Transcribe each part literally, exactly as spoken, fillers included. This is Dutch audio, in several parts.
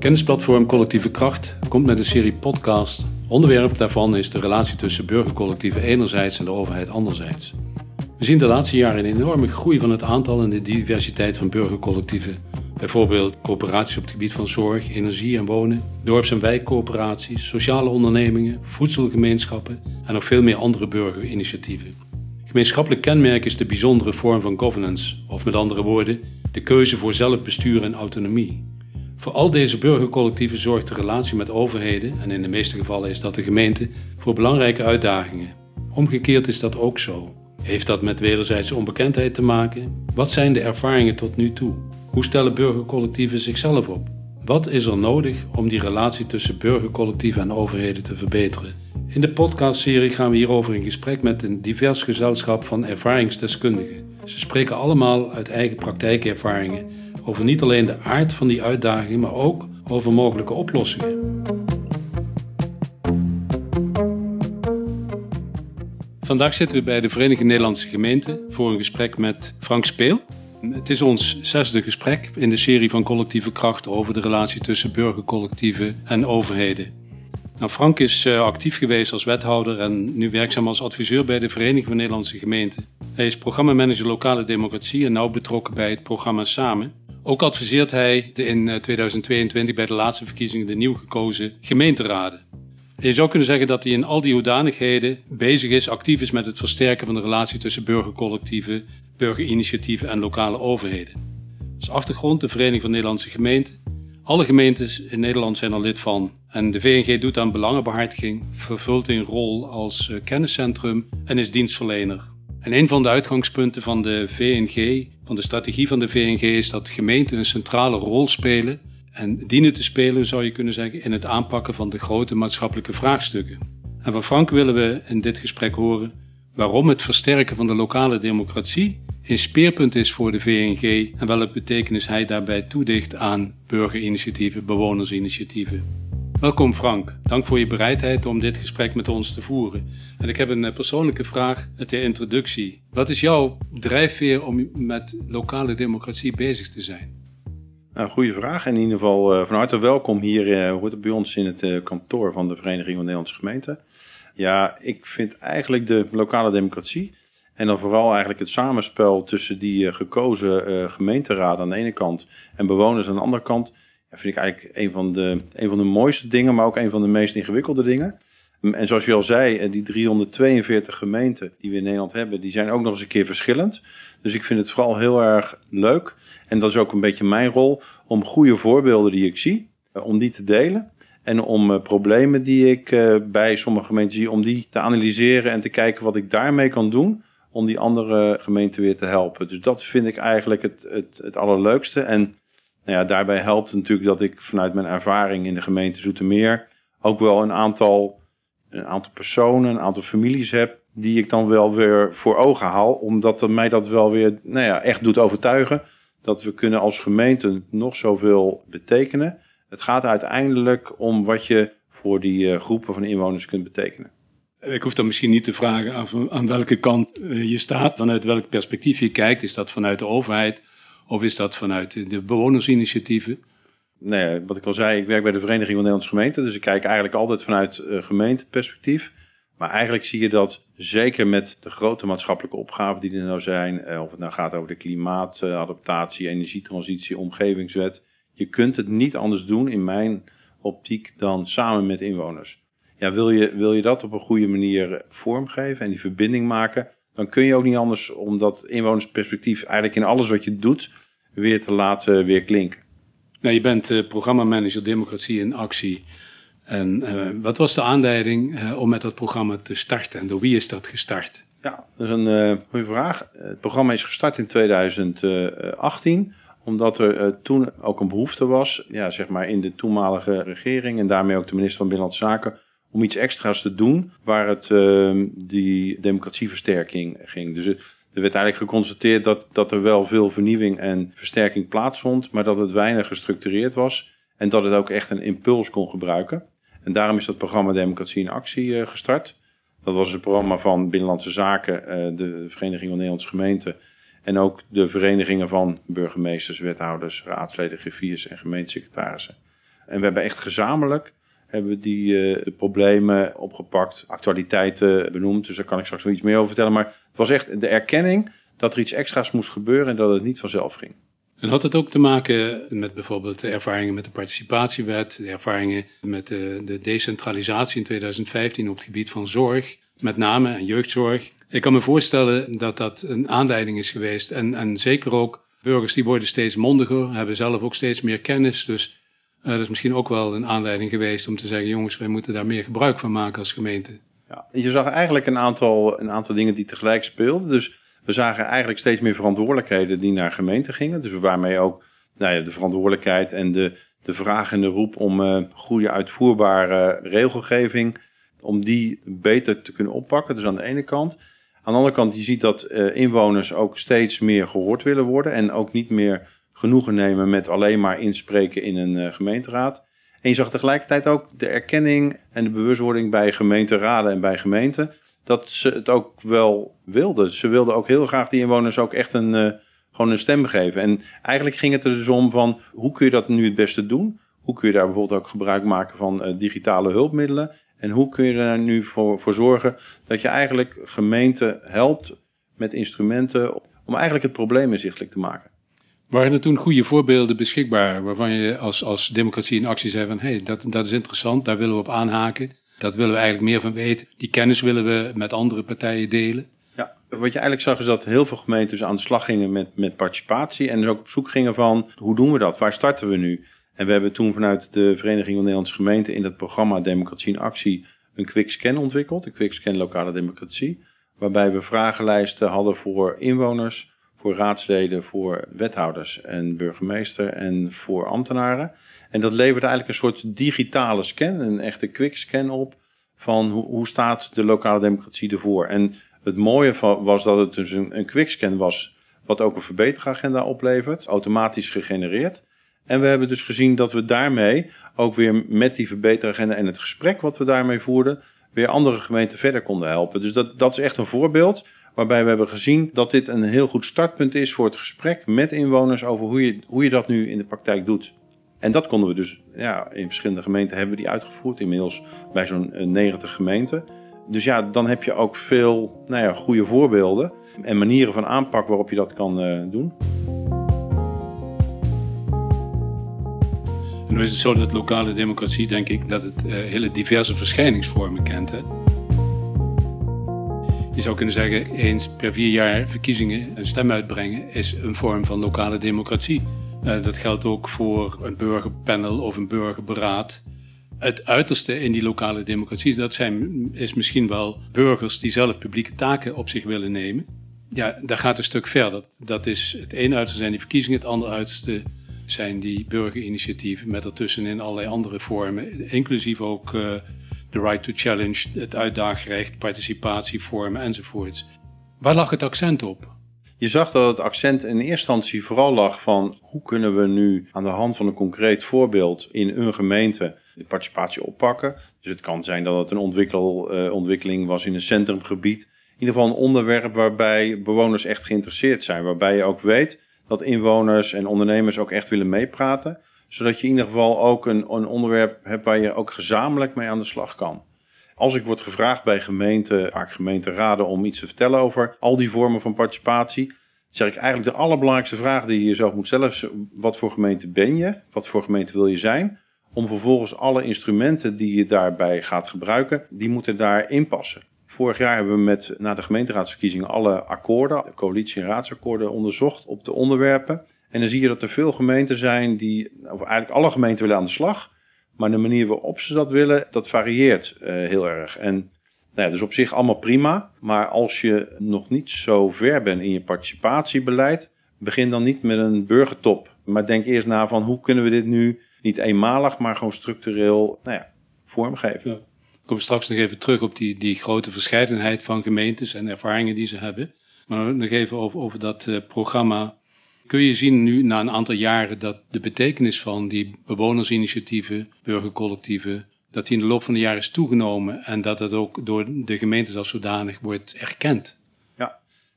Kennisplatform Collectieve Kracht komt met een serie podcast. Onderwerp daarvan is de relatie tussen burgercollectieven enerzijds en de overheid anderzijds. We zien de laatste jaren een enorme groei van het aantal en de diversiteit van burgercollectieven. Bijvoorbeeld coöperaties op het gebied van zorg, energie en wonen, dorps- en wijkcoöperaties, sociale ondernemingen, voedselgemeenschappen en nog veel meer andere burgerinitiatieven. Gemeenschappelijk kenmerk is de bijzondere vorm van governance, of met andere woorden, de keuze voor zelfbestuur en autonomie. Voor al deze burgercollectieven zorgt de relatie met overheden, en in de meeste gevallen is dat de gemeente, voor belangrijke uitdagingen. Omgekeerd is dat ook zo. Heeft dat met wederzijdse onbekendheid te maken? Wat zijn de ervaringen tot nu toe? Hoe stellen burgercollectieven zichzelf op? Wat is er nodig om die relatie tussen burgercollectieven en overheden te verbeteren? In de podcastserie gaan we hierover in gesprek met een divers gezelschap van ervaringsdeskundigen. Ze spreken allemaal uit eigen praktijkervaringen over niet alleen de aard van die uitdagingen, maar ook over mogelijke oplossingen. Vandaag zitten we bij de Vereniging Nederlandse Gemeenten voor een gesprek met Frank Speel. Het is ons zesde gesprek in de serie van Collectieve Kracht over de relatie tussen burgercollectieven en overheden. Nou, Frank is uh, actief geweest als wethouder en nu werkzaam als adviseur bij de Vereniging van Nederlandse Gemeenten. Hij is programmamanager lokale democratie en nauw betrokken bij het programma Samen. Ook adviseert hij de in tweeduizend tweeëntwintig bij de laatste verkiezingen de nieuw gekozen gemeenteraden. En je zou kunnen zeggen dat hij in al die hoedanigheden bezig is, actief is met het versterken van de relatie tussen burgercollectieven, burgerinitiatieven en lokale overheden. Als achtergrond de Vereniging van Nederlandse Gemeenten. Alle gemeentes in Nederland zijn er lid van en de V N G doet aan belangenbehartiging, vervult een rol als kenniscentrum en is dienstverlener. En een van de uitgangspunten van de V N G, van de strategie van de V N G, is dat gemeenten een centrale rol spelen en dienen te spelen, zou je kunnen zeggen, in het aanpakken van de grote maatschappelijke vraagstukken. En van Frank willen we in dit gesprek horen waarom het versterken van de lokale democratie een speerpunt is voor de V N G en welke betekenis hij daarbij toedicht aan burgerinitiatieven, bewonersinitiatieven. Welkom Frank, dank voor je bereidheid om dit gesprek met ons te voeren. En ik heb een persoonlijke vraag ter introductie. Wat is jouw drijfveer om met lokale democratie bezig te zijn? Nou, goede vraag. In ieder geval uh, van harte welkom hier uh, hoort het bij ons in het uh, kantoor van de Vereniging van Nederlandse Gemeenten. Ja, ik vind eigenlijk de lokale democratie en dan vooral eigenlijk het samenspel tussen die uh, gekozen uh, gemeenteraden aan de ene kant en bewoners aan de andere kant, ja, vind ik eigenlijk een van, de, een van de mooiste dingen, maar ook een van de meest ingewikkelde dingen. En zoals je al zei, die driehonderdtweeënveertig gemeenten die we in Nederland hebben, die zijn ook nog eens een keer verschillend. Dus ik vind het vooral heel erg leuk, en dat is ook een beetje mijn rol, om goede voorbeelden die ik zie, om die te delen. En om uh, problemen die ik uh, bij sommige gemeenten zie, om die te analyseren en te kijken wat ik daarmee kan doen, om die andere gemeenten weer te helpen. Dus dat vind ik eigenlijk het, het, het allerleukste. En nou ja, daarbij helpt het natuurlijk dat ik vanuit mijn ervaring in de gemeente Zoetermeer ook wel een aantal, een aantal personen, een aantal families heb, die ik dan wel weer voor ogen haal, omdat dat mij dat wel weer nou ja, echt doet overtuigen dat we kunnen als gemeente nog zoveel betekenen. Het gaat uiteindelijk om wat je voor die uh, groepen van inwoners kunt betekenen. Ik hoef dan misschien niet te vragen aan, aan welke kant uh, je staat, vanuit welk perspectief je kijkt. Is dat vanuit de overheid of is dat vanuit de bewonersinitiatieven? Nee, wat ik al zei, ik werk bij de Vereniging van Nederlandse Gemeenten, dus ik kijk eigenlijk altijd vanuit uh, gemeenteperspectief. Maar eigenlijk zie je dat zeker met de grote maatschappelijke opgaven die er nou zijn, uh, of het nou gaat over de klimaatadaptatie, energietransitie, omgevingswet. Je kunt het niet anders doen in mijn optiek dan samen met inwoners. Ja, wil je, wil je dat op een goede manier vormgeven en die verbinding maken, dan kun je ook niet anders om dat inwonersperspectief eigenlijk in alles wat je doet weer te laten weer klinken. Nou, je bent uh, programmamanager Democratie in Actie. En uh, wat was de aanleiding uh, om met dat programma te starten en door wie is dat gestart? Ja, dat is een uh, goede vraag. Het programma is gestart in tweeduizend achttien. Omdat er uh, toen ook een behoefte was, ja, zeg maar in de toenmalige regering en daarmee ook de minister van Binnenlandse Zaken, om iets extra's te doen waar het uh, die democratieversterking ging. Dus uh, er werd eigenlijk geconstateerd dat, dat er wel veel vernieuwing en versterking plaatsvond, maar dat het weinig gestructureerd was en dat het ook echt een impuls kon gebruiken. En daarom is dat programma Democratie in Actie uh, gestart. Dat was een programma van Binnenlandse Zaken, uh, de Vereniging van Nederlandse Gemeenten, en ook de verenigingen van burgemeesters, wethouders, raadsleden, griffiers en gemeentesecretarissen. En we hebben echt gezamenlijk hebben we die uh, de problemen opgepakt, actualiteiten benoemd. Dus daar kan ik straks nog iets meer over vertellen. Maar het was echt de erkenning dat er iets extra's moest gebeuren en dat het niet vanzelf ging. En had het ook te maken met bijvoorbeeld de ervaringen met de participatiewet, de ervaringen met de, de decentralisatie in tweeduizend vijftien op het gebied van zorg, met name en jeugdzorg. Ik kan me voorstellen dat dat een aanleiding is geweest en, en zeker ook burgers die worden steeds mondiger, hebben zelf ook steeds meer kennis. Dus uh, dat is misschien ook wel een aanleiding geweest om te zeggen, jongens, wij moeten daar meer gebruik van maken als gemeente. Ja, je zag eigenlijk een aantal, een aantal dingen die tegelijk speelden. Dus we zagen eigenlijk steeds meer verantwoordelijkheden die naar gemeenten gingen. Dus waarmee ook nou ja, de verantwoordelijkheid en de, de vraag en de roep om uh, goede uitvoerbare regelgeving, om die beter te kunnen oppakken. Dus aan de ene kant. Aan de andere kant, je ziet dat uh, inwoners ook steeds meer gehoord willen worden en ook niet meer genoegen nemen met alleen maar inspreken in een uh, gemeenteraad. En je zag tegelijkertijd ook de erkenning en de bewustwording bij gemeenteraden en bij gemeenten dat ze het ook wel wilden. Ze wilden ook heel graag die inwoners ook echt een, uh, gewoon een stem geven. En eigenlijk ging het er dus om van, hoe kun je dat nu het beste doen? Hoe kun je daar bijvoorbeeld ook gebruik maken van uh, digitale hulpmiddelen? En hoe kun je er nu voor, voor zorgen dat je eigenlijk gemeenten helpt met instrumenten om eigenlijk het probleem inzichtelijk te maken? Waren er toen goede voorbeelden beschikbaar waarvan je als, als Democratie in Actie zei van, hé, hey, dat, dat is interessant, daar willen we op aanhaken. Dat willen we eigenlijk meer van weten. Die kennis willen we met andere partijen delen. Ja, wat je eigenlijk zag is dat heel veel gemeenten aan de slag gingen met, met participatie. En dus ook op zoek gingen van, hoe doen we dat? Waar starten we nu? En we hebben toen vanuit de Vereniging van Nederlandse Gemeenten in het programma Democratie in Actie een quick scan ontwikkeld. Een quick scan lokale democratie. Waarbij we vragenlijsten hadden voor inwoners, voor raadsleden, voor wethouders en burgemeester en voor ambtenaren. En dat leverde eigenlijk een soort digitale scan, een echte quick scan op van hoe, hoe staat de lokale democratie ervoor. En het mooie van, was dat het dus een, een quick scan was, wat ook een verbeteragenda oplevert, automatisch gegenereerd. En we hebben dus gezien dat we daarmee ook weer met die verbeteragenda en het gesprek wat we daarmee voerden, weer andere gemeenten verder konden helpen. Dus dat, dat is echt een voorbeeld waarbij we hebben gezien dat dit een heel goed startpunt is voor het gesprek met inwoners over hoe je, hoe je dat nu in de praktijk doet. En dat konden we dus, ja, in verschillende gemeenten hebben we die uitgevoerd. Inmiddels bij zo'n negentig gemeenten. Dus ja, dan heb je ook veel nou ja, goede voorbeelden en manieren van aanpak waarop je dat kan uh, doen. En nu is het zo dat lokale democratie, denk ik, dat het uh, hele diverse verschijningsvormen kent. Hè? Je zou kunnen zeggen, eens per vier jaar verkiezingen een stem uitbrengen is een vorm van lokale democratie. Uh, dat geldt ook voor een burgerpanel of een burgerberaad. Het uiterste in die lokale democratie, dat zijn, is misschien wel burgers die zelf publieke taken op zich willen nemen. Ja, daar gaat een stuk verder. Dat, dat is, het ene uiterste zijn die verkiezingen, het andere uiterste zijn die burgerinitiatieven met ertussenin allerlei andere vormen, inclusief ook uh, de right to challenge, het uitdaagrecht, participatievormen enzovoorts. Waar lag het accent op? Je zag dat het accent in eerste instantie vooral lag van hoe kunnen we nu aan de hand van een concreet voorbeeld in een gemeente de participatie oppakken. Dus het kan zijn dat het een ontwikkel, uh, ontwikkeling was in een centrumgebied. In ieder geval een onderwerp waarbij bewoners echt geïnteresseerd zijn. Waarbij je ook weet dat inwoners en ondernemers ook echt willen meepraten. Zodat je in ieder geval ook een, een onderwerp hebt waar je ook gezamenlijk mee aan de slag kan. Als ik word gevraagd bij gemeenten, vaak gemeenteraden, om iets te vertellen over al die vormen van participatie, zeg ik eigenlijk de allerbelangrijkste vraag die je jezelf moet stellen is: wat voor gemeente ben je? Wat voor gemeente wil je zijn? Om vervolgens alle instrumenten die je daarbij gaat gebruiken, die moeten daarin passen. Vorig jaar hebben we met, na de gemeenteraadsverkiezingen alle akkoorden, de coalitie- en raadsakkoorden onderzocht op de onderwerpen. En dan zie je dat er veel gemeenten zijn die, of eigenlijk alle gemeenten willen aan de slag. Maar de manier waarop ze dat willen, dat varieert uh, heel erg. En nou ja, dus op zich allemaal prima. Maar als je nog niet zo ver bent in je participatiebeleid, begin dan niet met een burgertop. Maar denk eerst na van hoe kunnen we dit nu niet eenmalig, maar gewoon structureel nou ja, vormgeven. Ja. Ik kom straks nog even terug op die, die grote verscheidenheid van gemeentes en ervaringen die ze hebben. Maar nog even over, over dat uh, programma. Kun je zien nu na een aantal jaren dat de betekenis van die bewonersinitiatieven, burgercollectieven, dat die in de loop van de jaren is toegenomen en dat dat ook door de gemeentes als zodanig wordt erkend? Ja,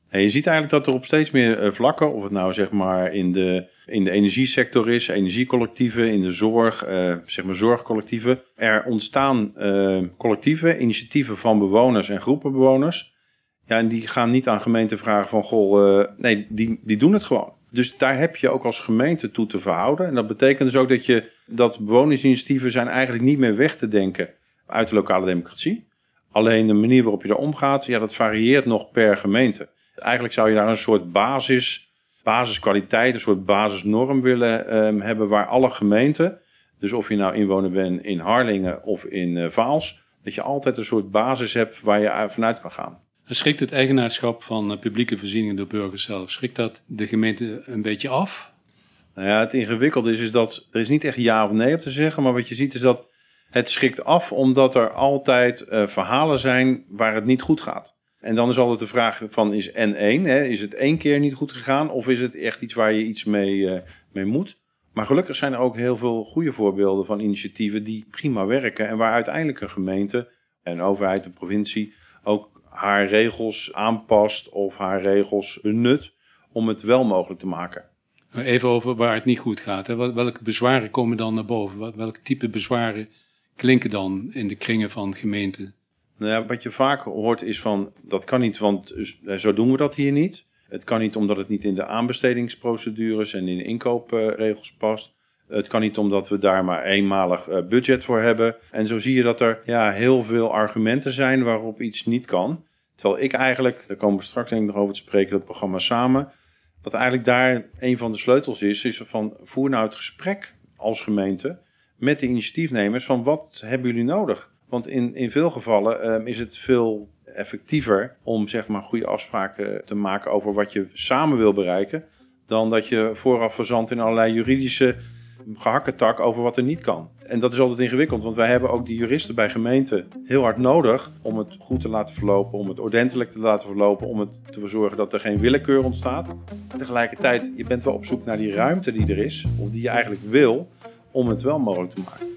En je ziet eigenlijk dat er op steeds meer uh, vlakken, of het nou zeg maar in de, in de energiesector is, energiecollectieven, in de zorg, uh, zeg maar zorgcollectieven, er ontstaan uh, collectieven, initiatieven van bewoners en groepen bewoners. Ja, en die gaan niet aan gemeenten vragen van, goh, uh, nee, die, die doen het gewoon. Dus daar heb je ook als gemeente toe te verhouden. En dat betekent dus ook dat je dat bewonersinitiatieven zijn eigenlijk niet meer weg te denken uit de lokale democratie. Alleen de manier waarop je daar omgaat, ja, dat varieert nog per gemeente. Eigenlijk zou je daar een soort basis, basiskwaliteit, een soort basisnorm willen um, hebben waar alle gemeenten, dus of je nou inwoner bent in Harlingen of in uh, Vaals, dat je altijd een soort basis hebt waar je vanuit kan gaan. Schrikt het eigenaarschap van uh, publieke voorzieningen door burgers zelf, schrikt dat de gemeente een beetje af? Nou ja, het ingewikkelde is, is dat er is niet echt ja of nee op te zeggen, maar wat je ziet is dat het schrikt af omdat er altijd uh, verhalen zijn waar het niet goed gaat. En dan is altijd de vraag van, is N één, hè, is het één keer niet goed gegaan of is het echt iets waar je iets mee, uh, mee moet? Maar gelukkig zijn er ook heel veel goede voorbeelden van initiatieven die prima werken en waar uiteindelijk een gemeente, een overheid, een provincie ook haar regels aanpast of haar regels benut om het wel mogelijk te maken. Even over waar het niet goed gaat. Hè. Welke bezwaren komen dan naar boven? Welke type bezwaren klinken dan in de kringen van gemeenten? Nou ja, wat je vaak hoort is van, dat kan niet, want zo doen we dat hier niet. Het kan niet omdat het niet in de aanbestedingsprocedures en in de inkoopregels past. Het kan niet omdat we daar maar eenmalig budget voor hebben. En zo zie je dat er ja, heel veel argumenten zijn waarop iets niet kan. Terwijl ik eigenlijk, daar komen we straks denk ik nog over te spreken, dat programma Samen. Wat eigenlijk daar een van de sleutels is, is van voer nou het gesprek als gemeente met de initiatiefnemers van wat hebben jullie nodig? Want in, in veel gevallen um, is het veel effectiever om zeg maar goede afspraken te maken over wat je samen wil bereiken, dan dat je vooraf verzandt in allerlei juridische gehakketak over wat er niet kan. En dat is altijd ingewikkeld, want wij hebben ook die juristen bij gemeenten heel hard nodig om het goed te laten verlopen, om het ordentelijk te laten verlopen, om het te zorgen dat er geen willekeur ontstaat. En tegelijkertijd, je bent wel op zoek naar die ruimte die er is, of die je eigenlijk wil, om het wel mogelijk te maken.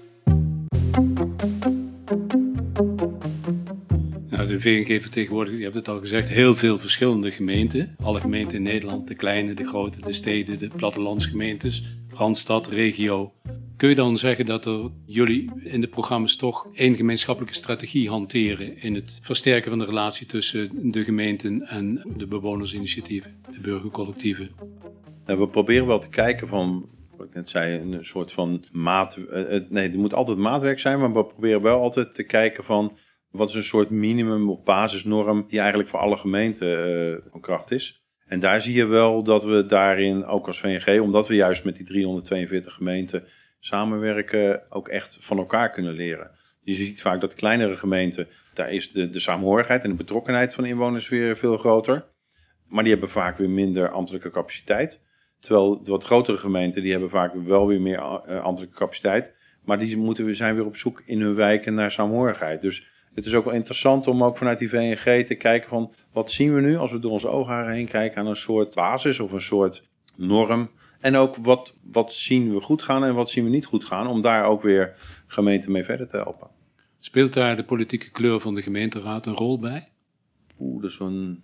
Nou, de V N G vertegenwoordigt, je hebt het al gezegd, heel veel verschillende gemeenten. Alle gemeenten in Nederland, de kleine, de grote, de steden, de plattelandsgemeentes, Randstad, regio. Kun je dan zeggen dat er jullie in de programma's toch één gemeenschappelijke strategie hanteren in het versterken van de relatie tussen de gemeenten en de bewonersinitiatieven, de burgercollectieven? Nou, we proberen wel te kijken van, wat ik net zei, een soort van maat. Uh, nee, er moet altijd maatwerk zijn, maar we proberen wel altijd te kijken van wat is een soort minimum of basisnorm die eigenlijk voor alle gemeenten uh, van kracht is. En daar zie je wel dat we daarin, ook als V N G, omdat we juist met die driehonderdtweeënveertig gemeenten samenwerken, ook echt van elkaar kunnen leren. Je ziet vaak dat kleinere gemeenten, daar is de, de samenhorigheid en de betrokkenheid van inwoners weer veel groter. Maar die hebben vaak weer minder ambtelijke capaciteit. Terwijl de wat grotere gemeenten, die hebben vaak wel weer meer ambtelijke capaciteit. Maar die moeten we zijn weer op zoek in hun wijken naar samenhorigheid. Dus het is ook wel interessant om ook vanuit die V N G te kijken van wat zien we nu als we door onze oogharen heen kijken aan een soort basis of een soort norm. En ook wat, wat zien we goed gaan en wat zien we niet goed gaan, om daar ook weer gemeenten mee verder te helpen. Speelt daar de politieke kleur van de gemeenteraad een rol bij? Oeh, dat is een...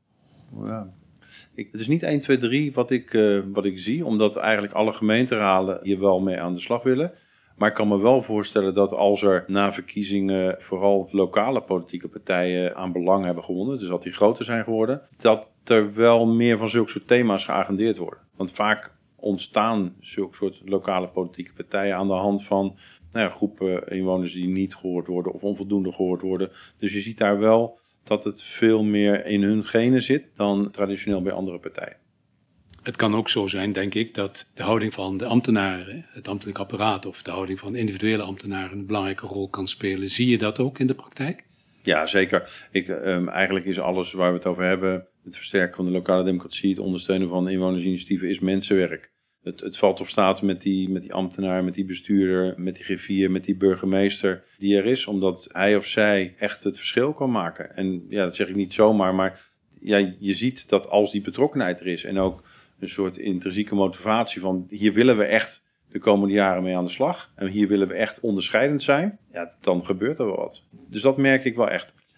Ja. Ik, het is niet één, twee, drie wat ik, uh, wat ik zie, omdat eigenlijk alle gemeenteraden hier wel mee aan de slag willen. Maar ik kan me wel voorstellen dat als er na verkiezingen vooral lokale politieke partijen aan belang hebben gewonnen, dus dat die groter zijn geworden, dat er wel meer van zulke soort thema's geagendeerd worden. Want vaak ontstaan zulke soort lokale politieke partijen aan de hand van nou ja, groepen inwoners die niet gehoord worden of onvoldoende gehoord worden. Dus je ziet daar wel dat het veel meer in hun genen zit dan traditioneel bij andere partijen. Het kan ook zo zijn, denk ik, dat de houding van de ambtenaren, het ambtelijk apparaat of de houding van individuele ambtenaren een belangrijke rol kan spelen. Zie je dat ook in de praktijk? Ja, zeker. Ik, um, eigenlijk is alles waar we het over hebben, het versterken van de lokale democratie, het ondersteunen van inwonersinitiatieven, is mensenwerk. Het, het valt of staat met die, met die ambtenaar, met die bestuurder, met die griffier, met die burgemeester die er is, omdat hij of zij echt het verschil kan maken. En ja, dat zeg ik niet zomaar, maar ja, je ziet dat als die betrokkenheid er is en ook een soort intrinsieke motivatie van hier willen we echt de komende jaren mee aan de slag en hier willen we echt onderscheidend zijn, ja, dan gebeurt er wel wat. Dus dat merk ik wel echt.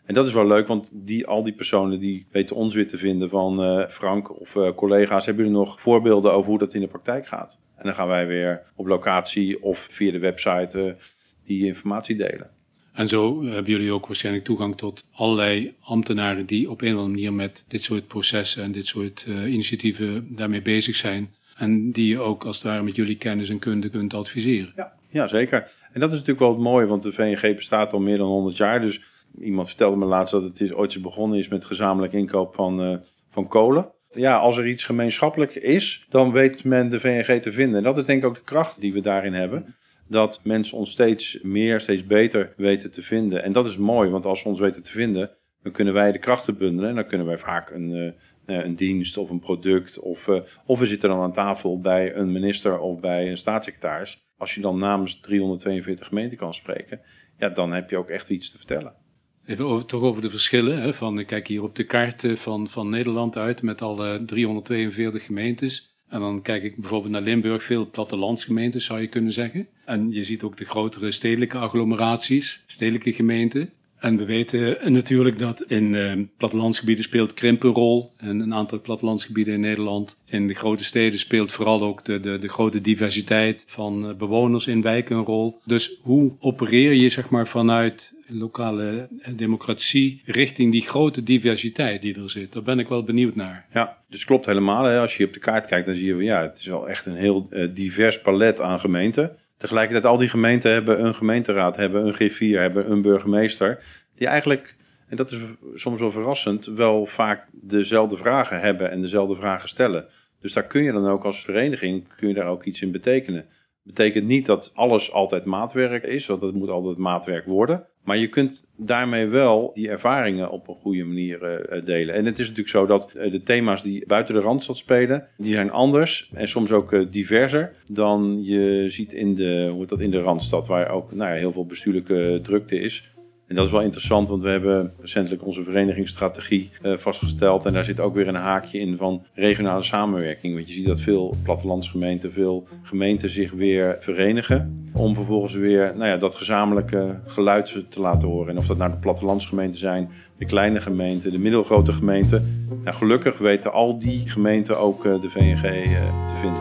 En dat is wel leuk, want die, al die personen die weten ons weer te vinden van uh, Frank of uh, collega's. Hebben jullie nog voorbeelden over hoe dat in de praktijk gaat? En dan gaan wij weer op locatie of via de website uh, die informatie delen. En zo hebben jullie ook waarschijnlijk toegang tot allerlei ambtenaren die op een of andere manier met dit soort processen en dit soort uh, initiatieven daarmee bezig zijn. En die je ook als het ware met jullie kennis en kunde kunt adviseren. Ja, ja, zeker. En dat is natuurlijk wel het mooie, want de V N G bestaat al meer dan honderd jaar. Dus iemand vertelde me laatst dat het is, ooit eens begonnen is met gezamenlijk inkoop van, uh, van kolen. Ja, als er iets gemeenschappelijk is, dan weet men de V N G te vinden. En dat is denk ik ook de kracht die we daarin hebben. Dat mensen ons steeds meer, steeds beter weten te vinden. En dat is mooi, want als ze ons weten te vinden, dan kunnen wij de krachten bundelen. En dan kunnen wij vaak een, uh, een dienst of een product. Of, uh, of we zitten dan aan tafel bij een minister of bij een staatssecretaris. Als je dan namens driehonderdtweeënveertig gemeenten kan spreken, ja, dan heb je ook echt iets te vertellen. Even over, toch over de verschillen. Hè, van, ik kijk hier op de kaart van, van Nederland uit met alle driehonderdtweeënveertig gemeentes. En dan kijk ik bijvoorbeeld naar Limburg, veel plattelandsgemeentes zou je kunnen zeggen. En je ziet ook de grotere stedelijke agglomeraties, stedelijke gemeenten. En we weten natuurlijk dat in uh, plattelandsgebieden speelt krimp een rol. En een aantal plattelandsgebieden in Nederland. In de grote steden speelt vooral ook de, de, de grote diversiteit van uh, bewoners in wijken een rol. Dus hoe opereer je zeg maar vanuit lokale democratie richting die grote diversiteit die er zit? Daar ben ik wel benieuwd naar. Ja, dus klopt helemaal. Hè. Als je op de kaart kijkt, dan zie je, ja, het is wel echt een heel uh, divers palet aan gemeenten. Tegelijkertijd, al die gemeenten hebben een gemeenteraad, hebben een G vier, hebben een burgemeester. Die eigenlijk, en dat is soms wel verrassend, wel vaak dezelfde vragen hebben en dezelfde vragen stellen. Dus daar kun je dan ook als vereniging, kun je daar ook iets in betekenen. Betekent niet dat alles altijd maatwerk is, want dat moet altijd maatwerk worden. Maar je kunt daarmee wel die ervaringen op een goede manier uh, delen. En het is natuurlijk zo dat uh, de thema's die buiten de Randstad spelen, die zijn anders en soms ook uh, diverser dan je ziet in de, hoe heet dat, in de Randstad, waar ook nou ja, heel veel bestuurlijke drukte is. En dat is wel interessant, want we hebben recentelijk onze verenigingsstrategie uh, vastgesteld. En daar zit ook weer een haakje in van regionale samenwerking. Want je ziet dat veel plattelandsgemeenten, veel gemeenten zich weer verenigen. Om vervolgens weer nou ja, dat gezamenlijke geluid te laten horen. En of dat nou de plattelandsgemeenten zijn, de kleine gemeenten, de middelgrote gemeenten. Nou, gelukkig weten al die gemeenten ook uh, de V N G uh, te vinden.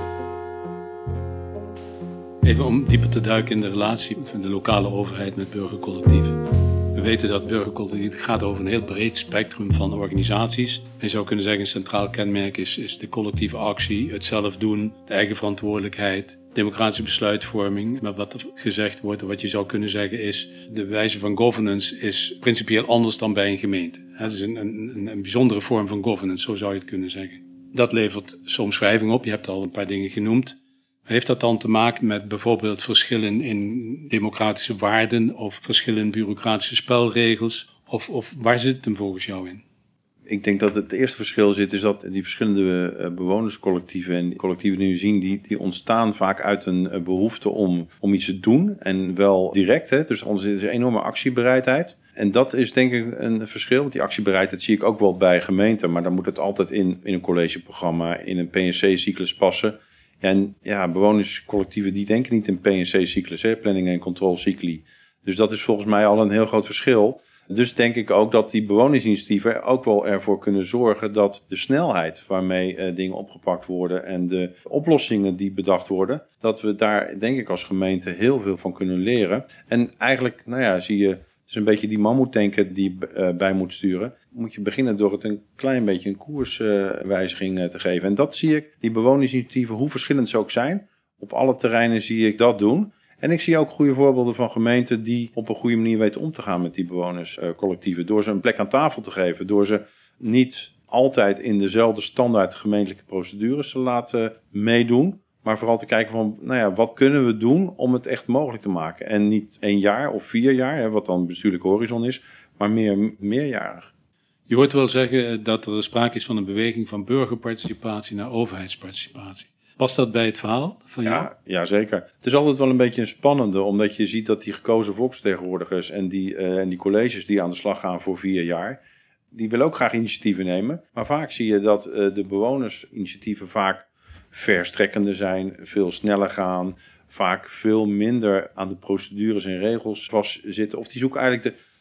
Even om dieper te duiken in de relatie van de lokale overheid met burgercollectieven. We weten dat burgercollectief gaat over een heel breed spectrum van organisaties. Je zou kunnen zeggen, een centraal kenmerk is, is de collectieve actie, het zelf doen, de eigen verantwoordelijkheid, democratische besluitvorming. Maar wat er gezegd wordt, wat je zou kunnen zeggen is, de wijze van governance is principieel anders dan bij een gemeente. Het is een, een, een bijzondere vorm van governance, zo zou je het kunnen zeggen. Dat levert soms wrijving op, je hebt al een paar dingen genoemd. Heeft dat dan te maken met bijvoorbeeld verschillen in democratische waarden of verschillen in bureaucratische spelregels? Of, of waar zit het hem volgens jou in? Ik denk dat het eerste verschil zit, is dat die verschillende uh, bewonerscollectieven en collectieven die we zien, die, die ontstaan vaak uit een uh, behoefte om, om iets te doen. En wel direct, hè? Dus anders is er een enorme actiebereidheid. En dat is denk ik een verschil, want die actiebereidheid zie ik ook wel bij gemeenten. Maar dan moet het altijd in, in een collegeprogramma, in een P N C-cyclus passen. En ja, bewonerscollectieven die denken niet in P N C-cyclus, hè, planning en controlcycli. Dus dat is volgens mij al een heel groot verschil. Dus denk ik ook dat die bewonersinitiatieven ook wel ervoor kunnen zorgen dat de snelheid waarmee uh, dingen opgepakt worden en de oplossingen die bedacht worden, dat we daar denk ik als gemeente heel veel van kunnen leren. En eigenlijk, nou ja, zie je, het is een beetje die mammoetdenker die uh, bij moet sturen. Moet je beginnen door het een klein beetje een koerswijziging uh, uh, te geven. En dat zie ik, die bewonersinitiatieven, hoe verschillend ze ook zijn. Op alle terreinen zie ik dat doen. En ik zie ook goede voorbeelden van gemeenten die op een goede manier weten om te gaan met die bewonerscollectieven. Uh, door ze een plek aan tafel te geven. Door ze niet altijd in dezelfde standaard gemeentelijke procedures te laten meedoen. Maar vooral te kijken van, nou ja, wat kunnen we doen om het echt mogelijk te maken? En niet één jaar of vier jaar, hè, wat dan bestuurlijke horizon is, maar meer meerjarig. Je hoort wel zeggen dat er sprake is van een beweging van burgerparticipatie naar overheidsparticipatie. Past dat bij het verhaal van jou? Ja, ja, zeker. Het is altijd wel een beetje een spannende, omdat je ziet dat die gekozen volksvertegenwoordigers en die, uh, en die colleges die aan de slag gaan voor vier jaar, die willen ook graag initiatieven nemen. Maar vaak zie je dat uh, de bewonersinitiatieven vaak verstrekkender zijn, veel sneller gaan, vaak veel minder aan de procedures en regels vastzitten. Of die zoeken eigenlijk de,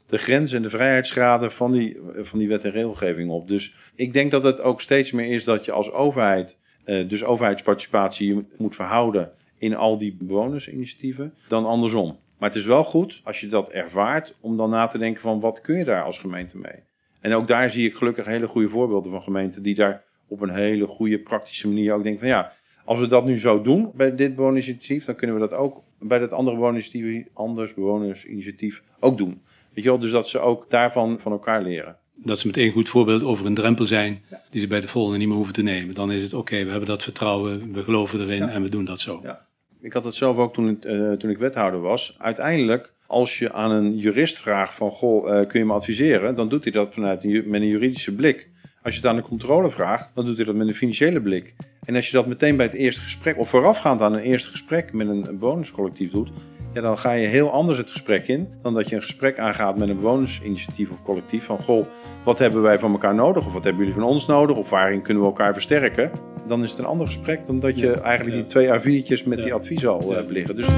de grenzen en de vrijheidsgraden van die, van die wet en regelgeving op. Dus ik denk dat het ook steeds meer is dat je als overheid, uh, dus overheidsparticipatie, je moet verhouden in al die bewonersinitiatieven, dan andersom. Maar het is wel goed, als je dat ervaart, om dan na te denken van wat kun je daar als gemeente mee? En ook daar zie ik gelukkig hele goede voorbeelden van gemeenten die daar op een hele goede praktische manier ook denken van ja, als we dat nu zo doen bij dit bewonersinitiatief, dan kunnen we dat ook bij dat andere bewonersinitiatief, anders bewonersinitiatief ook doen. Weet je wel, dus dat ze ook daarvan van elkaar leren. Dat ze met één goed voorbeeld over een drempel zijn die ze bij de volgende niet meer hoeven te nemen. Dan is het oké, okay, we hebben dat vertrouwen, we geloven erin ja. en we doen dat zo. Ja. Ik had het zelf ook toen, uh, toen ik wethouder was. Uiteindelijk, als je aan een jurist vraagt van, goh, uh, kun je me adviseren? Dan doet hij dat vanuit een, met een juridische blik. Als je het aan de controle vraagt, dan doet hij dat met een financiële blik. En als je dat meteen bij het eerste gesprek, of voorafgaand aan een eerste gesprek met een, een bewonerscollectief doet, ja, dan ga je heel anders het gesprek in dan dat je een gesprek aangaat met een bewonersinitiatief of collectief. Van, goh, wat hebben wij van elkaar nodig? Of wat hebben jullie van ons nodig? Of waarin kunnen we elkaar versterken? Dan is het een ander gesprek dan dat je ja, eigenlijk ja. die twee A viertjes met ja. die advies al ja. hebt liggen. Dus...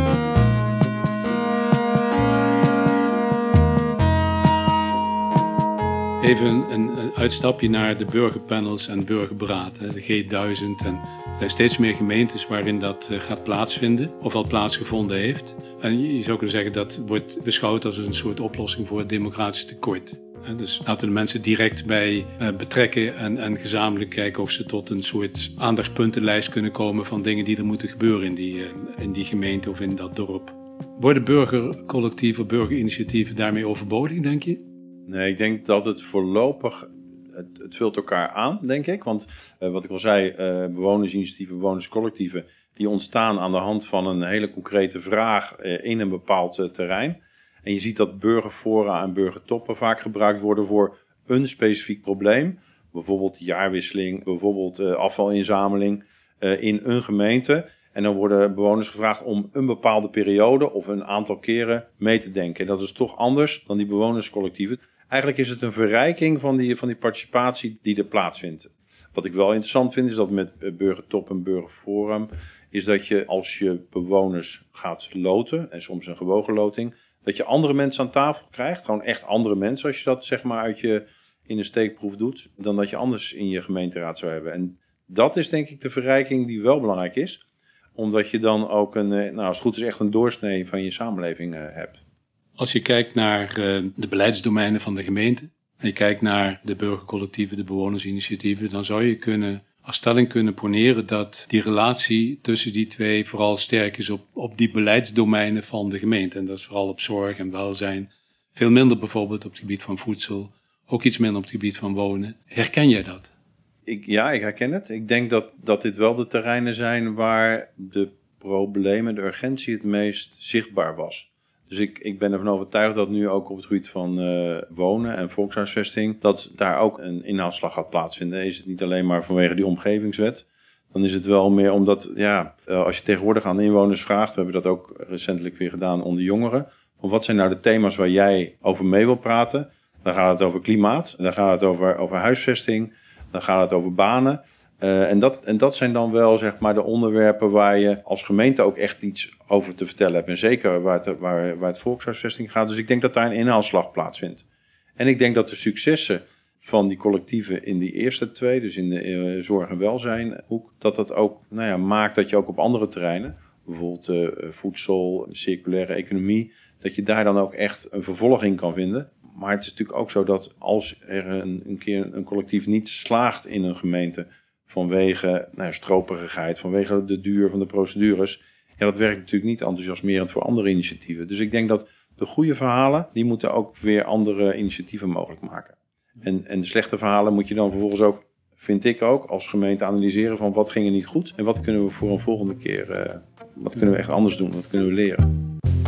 Even een, een uitstapje naar de burgerpanels en burgerberaad, de G duizend. En er zijn steeds meer gemeentes waarin dat gaat plaatsvinden of al plaatsgevonden heeft. En je zou kunnen zeggen dat wordt beschouwd als een soort oplossing voor het democratisch tekort. Dus laten de mensen direct bij betrekken en, en gezamenlijk kijken of ze tot een soort aandachtspuntenlijst kunnen komen van dingen die er moeten gebeuren in die, in die gemeente of in dat dorp. Worden burgercollectieven, burgerinitiatieven daarmee overbodig, denk je? Nee, ik denk dat het voorlopig, het, het vult elkaar aan, denk ik. Want uh, wat ik al zei, uh, bewonersinitiatieven, bewonerscollectieven, die ontstaan aan de hand van een hele concrete vraag uh, in een bepaald uh, terrein. En je ziet dat burgerfora en burgertoppen vaak gebruikt worden voor een specifiek probleem. Bijvoorbeeld jaarwisseling, bijvoorbeeld uh, afvalinzameling uh, in een gemeente. En dan worden bewoners gevraagd om een bepaalde periode of een aantal keren mee te denken. En dat is toch anders dan die bewonerscollectieven. Eigenlijk is het een verrijking van die, van die participatie die er plaatsvindt. Wat ik wel interessant vind is dat met burgertop en burgerforum is dat je als je bewoners gaat loten, en soms een gewogen loting, dat je andere mensen aan tafel krijgt. Gewoon echt andere mensen als je dat zeg maar uit je in een steekproef doet, dan dat je anders in je gemeenteraad zou hebben. En dat is denk ik de verrijking die wel belangrijk is. Omdat je dan ook een, nou als het goed is echt een doorsnee van je samenleving uh, hebt. Als je kijkt naar uh, de beleidsdomeinen van de gemeente, en je kijkt naar de burgercollectieven, de bewonersinitiatieven, dan zou je kunnen, als stelling kunnen poneren dat die relatie tussen die twee vooral sterk is op, op die beleidsdomeinen van de gemeente. En dat is vooral op zorg en welzijn. Veel minder bijvoorbeeld op het gebied van voedsel, ook iets minder op het gebied van wonen. Herken jij dat? Ik, ja, ik herken het. Ik denk dat, dat dit wel de terreinen zijn waar de problemen, de urgentie het meest zichtbaar was. Dus ik, ik ben ervan overtuigd dat nu ook op het gebied van uh, wonen en volkshuisvesting, dat daar ook een inhaalslag gaat plaatsvinden. Is het niet alleen maar vanwege die omgevingswet, dan is het wel meer omdat, ja, uh, als je tegenwoordig aan inwoners vraagt, we hebben dat ook recentelijk weer gedaan onder jongeren, van wat zijn nou de thema's waar jij over mee wil praten? Dan gaat het over klimaat, dan gaat het over, over huisvesting, dan gaat het over banen. Uh, en, dat, en dat zijn dan wel zeg maar de onderwerpen waar je als gemeente ook echt iets over te vertellen hebt. En zeker waar het, waar, waar het volkshuisvesting gaat. Dus ik denk dat daar een inhaalslag plaatsvindt. En ik denk dat de successen van die collectieven in die eerste twee, dus in de uh, zorg en welzijn hoek, dat dat ook nou ja, maakt dat je ook op andere terreinen, bijvoorbeeld uh, voedsel, circulaire economie, dat je daar dan ook echt een vervolg in kan vinden. Maar het is natuurlijk ook zo dat als er een, een keer een collectief niet slaagt in een gemeente vanwege nou, stroperigheid, vanwege de duur van de procedures, ja, dat werkt natuurlijk niet enthousiasmerend voor andere initiatieven. Dus ik denk dat de goede verhalen, die moeten ook weer andere initiatieven mogelijk maken. En, en de slechte verhalen moet je dan vervolgens ook, vind ik ook, als gemeente analyseren van wat ging er niet goed en wat kunnen we voor een volgende keer, uh, wat kunnen we echt anders doen, wat kunnen we leren.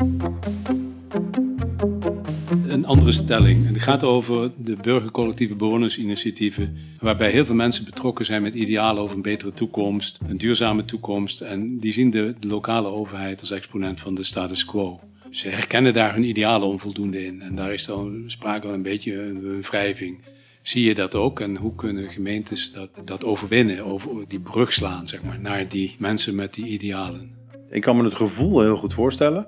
Een andere stelling. En het gaat over de burgercollectieve bewonersinitiatieven, waarbij heel veel mensen betrokken zijn met idealen over een betere toekomst, een duurzame toekomst. En die zien de, de lokale overheid als exponent van de status quo. Ze herkennen daar hun idealen onvoldoende in. En daar is dan sprake van een beetje een, een wrijving. Zie je dat ook? En hoe kunnen gemeentes dat, dat overwinnen, over die brug slaan, zeg maar, naar die mensen met die idealen? Ik kan me het gevoel heel goed voorstellen.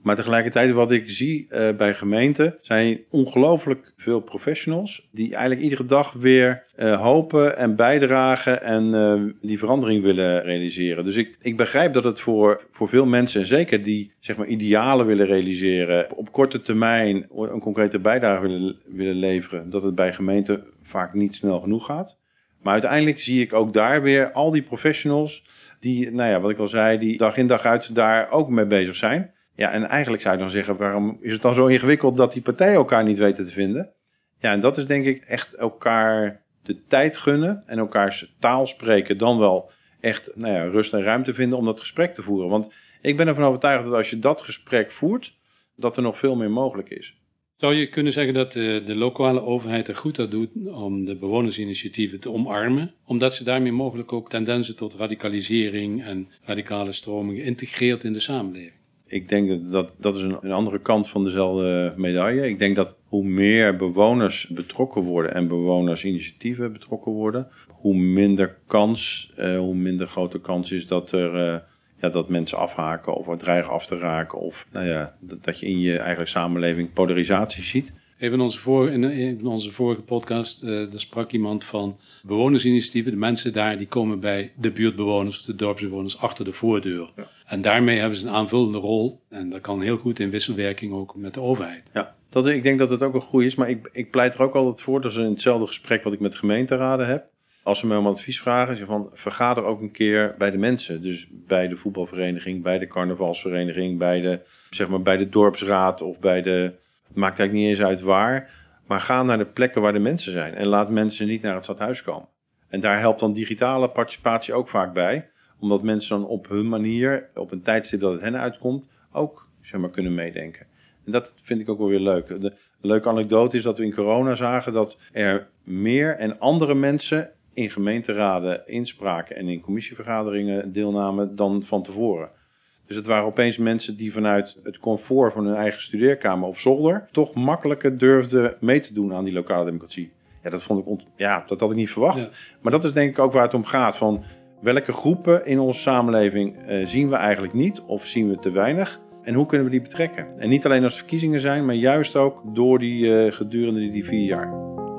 Maar tegelijkertijd wat ik zie uh, bij gemeenten zijn ongelooflijk veel professionals die eigenlijk iedere dag weer uh, hopen en bijdragen en uh, die verandering willen realiseren. Dus ik, ik begrijp dat het voor, voor veel mensen, en zeker die zeg maar idealen willen realiseren, op korte termijn een concrete bijdrage willen, willen leveren, dat het bij gemeenten vaak niet snel genoeg gaat. Maar uiteindelijk zie ik ook daar weer al die professionals die, nou ja, wat ik al zei, die dag in dag uit daar ook mee bezig zijn. Ja, en eigenlijk zou je dan zeggen, waarom is het dan zo ingewikkeld dat die partijen elkaar niet weten te vinden? Ja, en dat is denk ik echt elkaar de tijd gunnen en elkaars taal spreken, dan wel echt nou ja, rust en ruimte vinden om dat gesprek te voeren. Want ik ben ervan overtuigd dat als je dat gesprek voert, dat er nog veel meer mogelijk is. Zou je kunnen zeggen dat de, de lokale overheid er goed aan doet om de bewonersinitiatieven te omarmen, omdat ze daarmee mogelijk ook tendensen tot radicalisering en radicale stromingen integreert in de samenleving? Ik denk dat dat, dat is een, een andere kant van dezelfde medaille. Ik denk dat hoe meer bewoners betrokken worden en bewonersinitiatieven betrokken worden, hoe minder kans, uh, hoe minder grote kans is dat er uh, ja, dat mensen afhaken of dreigen af te raken. Of nou ja, dat, dat je in je eigen samenleving polarisatie ziet. Even in onze, voor, in onze vorige podcast, uh, daar sprak iemand van bewonersinitiatieven. De mensen daar die komen bij de buurtbewoners of de dorpsbewoners achter de voordeur. Ja. En daarmee hebben ze een aanvullende rol. En dat kan heel goed in wisselwerking ook met de overheid. Ja, dat, ik denk dat het ook een goede is. Maar ik, ik pleit er ook altijd voor, dat is in hetzelfde gesprek wat ik met gemeenteraden heb. Als ze mij om advies vragen, zeg van vergader ook een keer bij de mensen. Dus bij de voetbalvereniging, bij de carnavalsvereniging, bij de, zeg maar, bij de dorpsraad of bij de... Het maakt eigenlijk niet eens uit waar, maar ga naar de plekken waar de mensen zijn. En laat mensen niet naar het stadhuis komen. En daar helpt dan digitale participatie ook vaak bij. Omdat mensen dan op hun manier, op een tijdstip dat het hen uitkomt, ook zeg maar, kunnen meedenken. En dat vind ik ook wel weer leuk. De, de leuke anekdote is dat we in corona zagen dat er meer en andere mensen in gemeenteraden inspraken en in commissievergaderingen deelnamen dan van tevoren. Dus het waren opeens mensen die vanuit het comfort van hun eigen studeerkamer of zolder toch makkelijker durfden mee te doen aan die lokale democratie. Ja, dat vond ik ont- ja, dat had ik niet verwacht. Ja. Maar dat is denk ik ook waar het om gaat. Van welke groepen in onze samenleving uh, zien we eigenlijk niet of zien we te weinig? En hoe kunnen we die betrekken? En niet alleen als verkiezingen zijn, maar juist ook door die uh, gedurende die, die vier jaar.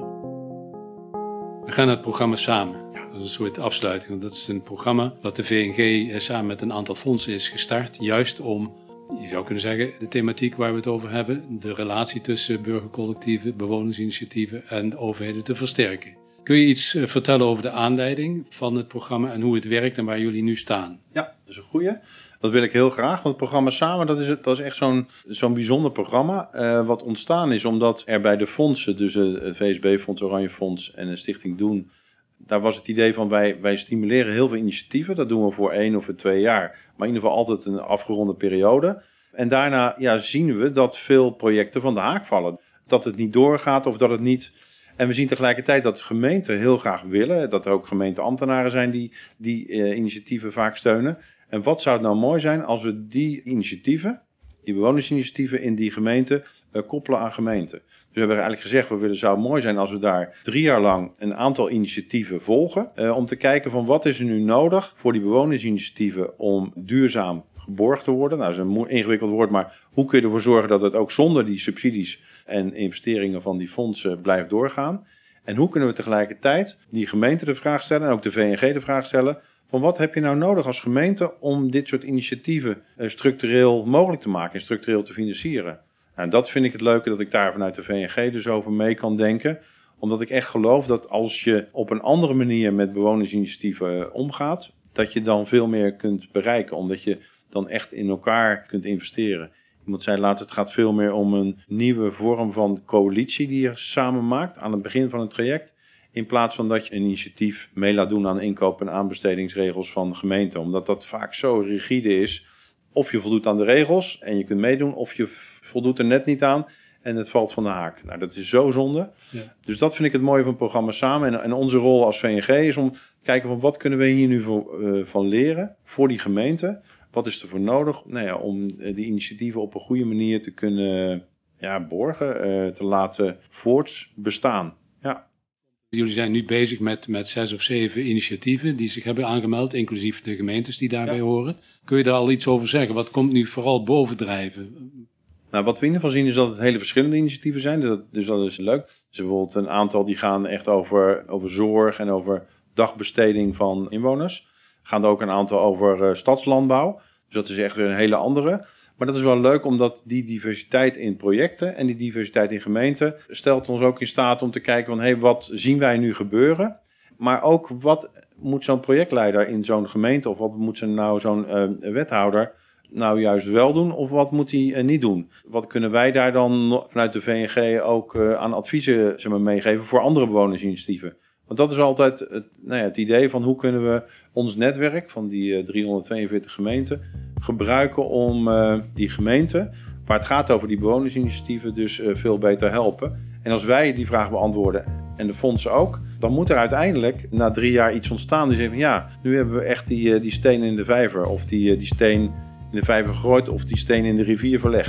We gaan naar het programma Samen. Dat is een soort afsluiting, want dat is een programma dat de V N G samen met een aantal fondsen is gestart. Juist om, je zou kunnen zeggen, de thematiek waar we het over hebben, de relatie tussen burgercollectieven, bewonersinitiatieven en de overheden te versterken. Kun je iets vertellen over de aanleiding van het programma en hoe het werkt en waar jullie nu staan? Ja, dat is een goeie. Dat wil ik heel graag, want het programma Samen, dat is, het, dat is echt zo'n, zo'n bijzonder programma. Uh, wat ontstaan is omdat er bij de fondsen, dus het V S B-fonds, Oranje Fonds en de Stichting Doen, daar was het idee van wij, wij stimuleren heel veel initiatieven. Dat doen we voor één of voor twee jaar. Maar in ieder geval altijd een afgeronde periode. En daarna ja, zien we dat veel projecten van de haak vallen. Dat het niet doorgaat of dat het niet... En we zien tegelijkertijd dat gemeenten heel graag willen. Dat er ook gemeenteambtenaren zijn die die uh, initiatieven vaak steunen. En wat zou het nou mooi zijn als we die initiatieven, die bewonersinitiatieven in die gemeente, uh, koppelen aan gemeenten. Dus we hebben eigenlijk gezegd, we willen, zou mooi zijn als we daar drie jaar lang een aantal initiatieven volgen. Uh, om te kijken van wat is er nu nodig voor die bewonersinitiatieven om duurzaam geborgd te worden. Nou, dat is een ingewikkeld woord, maar hoe kun je ervoor zorgen dat het ook zonder die subsidies en investeringen van die fondsen blijft doorgaan? En hoe kunnen we tegelijkertijd die gemeente de vraag stellen en ook de V N G de vraag stellen van wat heb je nou nodig als gemeente om dit soort initiatieven uh, structureel mogelijk te maken en structureel te financieren? Nou, dat vind ik het leuke dat ik daar vanuit de V N G dus over mee kan denken. Omdat ik echt geloof dat als je op een andere manier met bewonersinitiatieven omgaat, dat je dan veel meer kunt bereiken. Omdat je dan echt in elkaar kunt investeren. Iemand zei laatst, het gaat veel meer om een nieuwe vorm van coalitie die je samen maakt aan het begin van het traject. In plaats van dat je een initiatief mee laat doen aan inkoop- en aanbestedingsregels van gemeenten. Omdat dat vaak zo rigide is. Of je voldoet aan de regels en je kunt meedoen, of je voldoet er net niet aan en het valt van de haak. Nou, dat is zo zonde. Ja. Dus dat vind ik het mooie van het programma Samen. En, en onze rol als V N G is om te kijken van wat kunnen we hier nu voor, uh, van leren voor die gemeente. Wat is er voor nodig nou ja, om uh, die initiatieven op een goede manier te kunnen ja, borgen, uh, te laten voortbestaan. Ja. Jullie zijn nu bezig met, met zes of zeven initiatieven die zich hebben aangemeld, inclusief de gemeentes die daarbij ja. horen. Kun je daar al iets over zeggen? Wat komt nu vooral bovendrijven? Nou, wat we in ieder geval zien is dat het hele verschillende initiatieven zijn. Dus dat, dus dat is leuk. Dus bijvoorbeeld een aantal die gaan echt over, over zorg en over dagbesteding van inwoners. Gaan er ook een aantal over uh, stadslandbouw. Dus dat is echt weer een hele andere. Maar dat is wel leuk omdat die diversiteit in projecten en die diversiteit in gemeenten stelt ons ook in staat om te kijken van hé, hey, wat zien wij nu gebeuren? Maar ook wat moet zo'n projectleider in zo'n gemeente of wat moet zo'n, nou zo'n uh, wethouder nou juist wel doen of wat moet hij uh, niet doen? Wat kunnen wij daar dan vanuit de V N G ook uh, aan adviezen zeg maar, meegeven voor andere bewonersinitiatieven? Want dat is altijd het, nou ja, het idee van hoe kunnen we ons netwerk van die uh, driehonderdtweeënveertig gemeenten gebruiken om uh, die gemeenten, waar het gaat over die bewonersinitiatieven, dus uh, veel beter helpen. En als wij die vraag beantwoorden en de fondsen ook, dan moet er uiteindelijk na drie jaar iets ontstaan die zegt van ja, nu hebben we echt die, uh, die steen in de vijver of die, uh, die steen in de vijver gegooid of die steen in de rivier verlegd.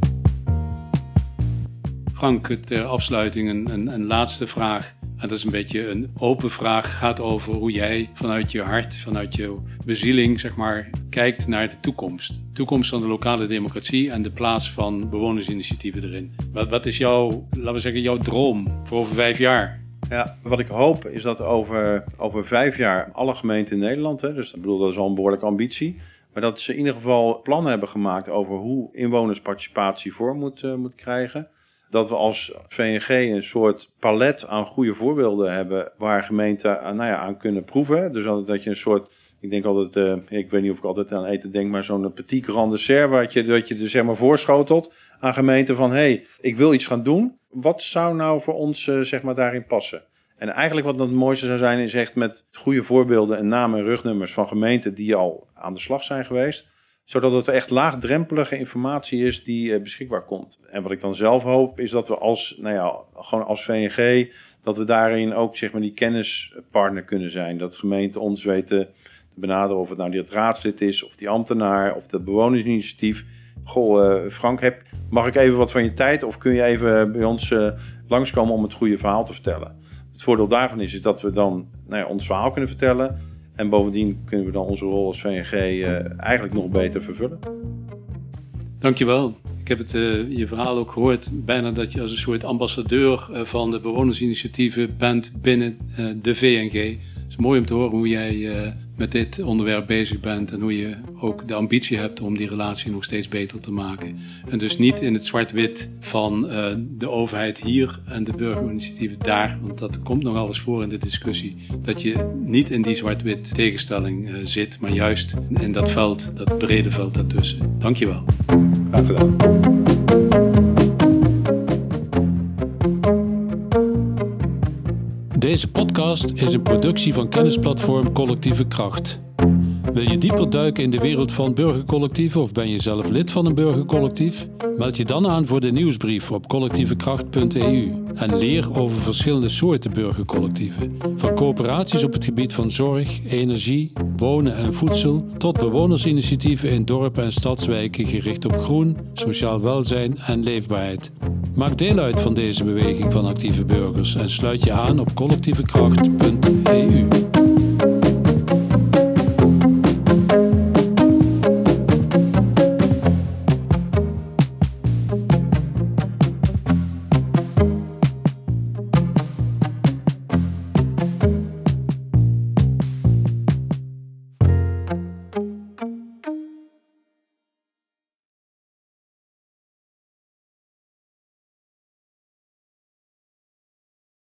Frank, ter afsluiting een, een, een laatste vraag. En dat is een beetje een open vraag. Gaat over hoe jij vanuit je hart, vanuit je bezieling, zeg maar, kijkt naar de toekomst. De toekomst van de lokale democratie en de plaats van bewonersinitiatieven erin. Wat, wat is jouw, laten we zeggen, jouw droom voor over vijf jaar? Ja, wat ik hoop is dat over, over vijf jaar alle gemeenten in Nederland, hè, dus ik bedoel, dat is al een behoorlijke ambitie, maar dat ze in ieder geval plannen hebben gemaakt over hoe inwonersparticipatie vorm moet, uh, moet krijgen. Dat we als V N G een soort palet aan goede voorbeelden hebben waar gemeenten aan, nou ja, aan kunnen proeven. Dus dat je een soort, ik denk altijd, uh, ik weet niet of ik altijd aan eten denk, maar zo'n petit grand dessert waar je, dat je dus zeg maar voorschotelt aan gemeenten van hé, hey, ik wil iets gaan doen. Wat zou nou voor ons uh, zeg maar daarin passen? En eigenlijk wat het mooiste zou zijn is echt met goede voorbeelden en namen en rugnummers van gemeenten die al aan de slag zijn geweest. Zodat het echt laagdrempelige informatie is die uh, beschikbaar komt. En wat ik dan zelf hoop is dat we als, nou ja, gewoon als V N G, dat we daarin ook zeg maar die kennispartner kunnen zijn. Dat gemeenten ons weten te benaderen of het nou die het raadslid is of die ambtenaar of dat bewonersinitiatief. Goh, uh, Frank, heb, mag ik even wat van je tijd of kun je even bij ons uh, langskomen om het goede verhaal te vertellen? Het voordeel daarvan is, is dat we dan nou ja, ons verhaal kunnen vertellen. En bovendien kunnen we dan onze rol als V N G uh, eigenlijk nog beter vervullen. Dankjewel. Ik heb het, uh, je verhaal ook gehoord, bijna dat je als een soort ambassadeur uh, van de bewonersinitiatieven bent binnen uh, de V N G. Het is mooi om te horen hoe jij uh, met dit onderwerp bezig bent en hoe je ook de ambitie hebt om die relatie nog steeds beter te maken. En dus niet in het zwart-wit van uh, de overheid hier en de burgerinitiatieven daar, want dat komt nogal eens voor in de discussie, dat je niet in die zwart-wit tegenstelling uh, zit, maar juist in dat veld, dat brede veld daartussen. Dankjewel. Graag gedaan. Deze podcast is een productie van kennisplatform Collectieve Kracht. Wil je dieper duiken in de wereld van burgercollectieven of ben je zelf lid van een burgercollectief? Meld je dan aan voor de nieuwsbrief op collectievekracht punt e u en leer over verschillende soorten burgercollectieven. Van coöperaties op het gebied van zorg, energie, wonen en voedsel tot bewonersinitiatieven in dorpen en stadswijken gericht op groen, sociaal welzijn en leefbaarheid. Maak deel uit van deze beweging van actieve burgers en sluit je aan op collectievekracht punt e u.